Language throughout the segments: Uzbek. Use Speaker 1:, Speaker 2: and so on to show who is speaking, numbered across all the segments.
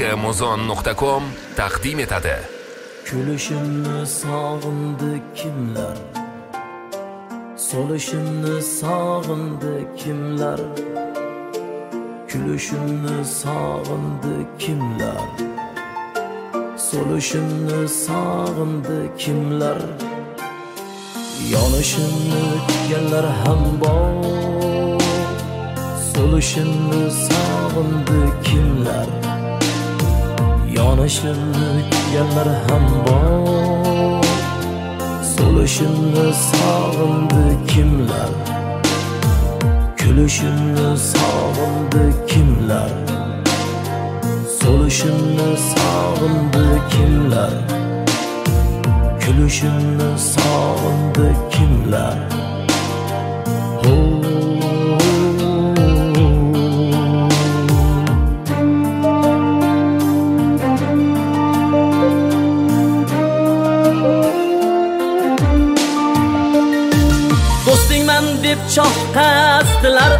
Speaker 1: Muzon.com taqdim etadi.
Speaker 2: Kulishimni sog'indi kimlar? Solishimni sog'indi kimlar? Kulishimni sog'indi kimlar? Solishimni sog'indi kimlar? Yonishimni kutganlar ham bor. Solishimni sog'indi kimlar? Yonishimni kutganlar ham bor. Solishimni sog'indi kimlar? Kulishimni sog'indi kimlar? Solishimni sog'indi kimlar? Kulishimni sog'indi kimlar?
Speaker 3: Do'stingman deb cho'qqasdilar,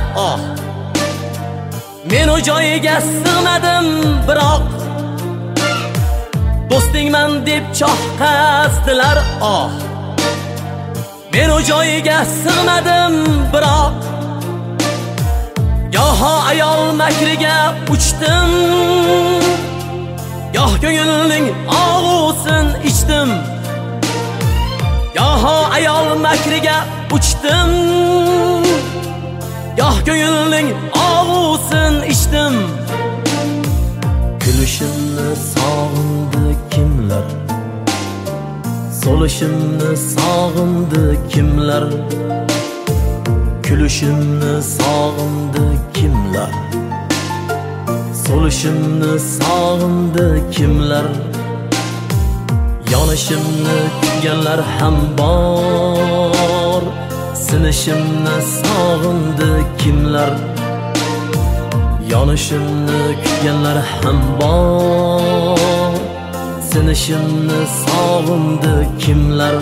Speaker 3: men o joyiga sig'madim biroq. Do'stingman deb cho'qqasdilar, men o joyiga sig'madim biroq. Goho ayol makriga uchdim, goh ko'ngilning og'usin ichdim. Goho ayol makriga uchdim, goh ko'ngilning og'usin ichdim.
Speaker 2: Kulishimni sog'indi kimlar? Solishimni sog'indi kimlar? Kulishimni sog'indi kimlar? Solishimni sog'indi kimlar? Yonishimni kutganlar ham bor. Sinishimni sog'indi kimlar? Yonishimni kutganlar ham bor. Sinishimni sog'indi kimlar?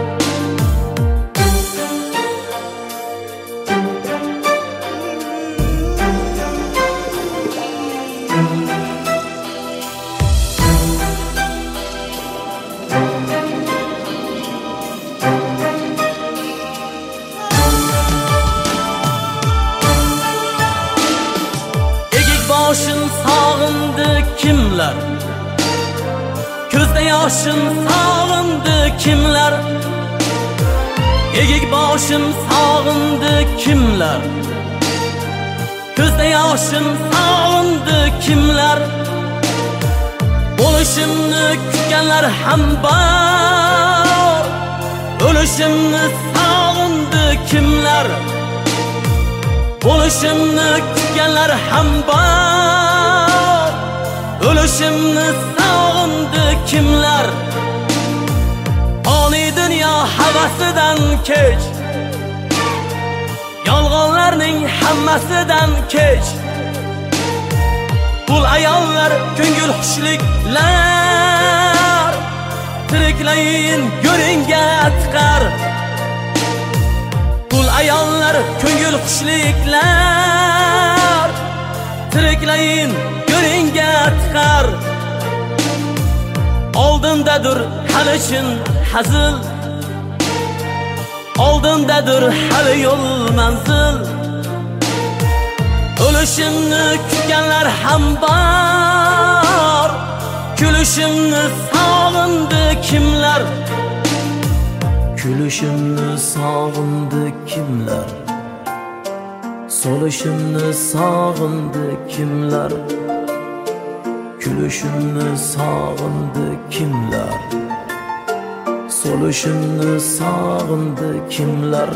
Speaker 3: Boshim sog'indi kimlar? Ko'zda yoshim sog'indi kimlar? Egik boshim sog'indi kimlar? Ko'zda yoshim sog'indi kimlar? Bo'lishimni kutganlar ham bor. O'lishimni sog'indi kimlar? Bo'lishimni kutganlar ham bor. O'lishimni sog'indi kimlar? Foniy dunyo havasidan kech, yolg'onlarning hammasidan kech. Pul ayollar ko'ngil xushliklar, tiriklayin go'ringga tiqar. Pul ayollar ko'ngil xushliklar, tiriklayin go'ringga tiqar. Oldindadir hali chin hazil, oldindadir hali yo'l manzil. O'lishimni kutganlar ham bor. Kulishimni sog'indi kimlar?
Speaker 2: Kulishimni sog'indi kimlar? Solishimni sog'indi kimlar? Kulishimni sog'indi kimlar? Solishimni sog'indi kimlar?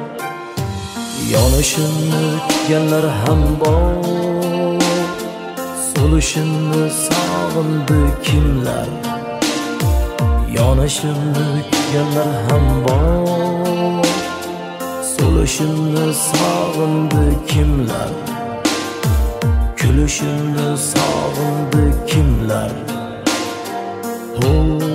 Speaker 2: Yonishimni kutganlar ham bor. Solishimni sog'indi kimlar? Yonishimni kutganlar ham bor. Solishimni sog'indi kimlar? Kulishimni sog'indi kimlar?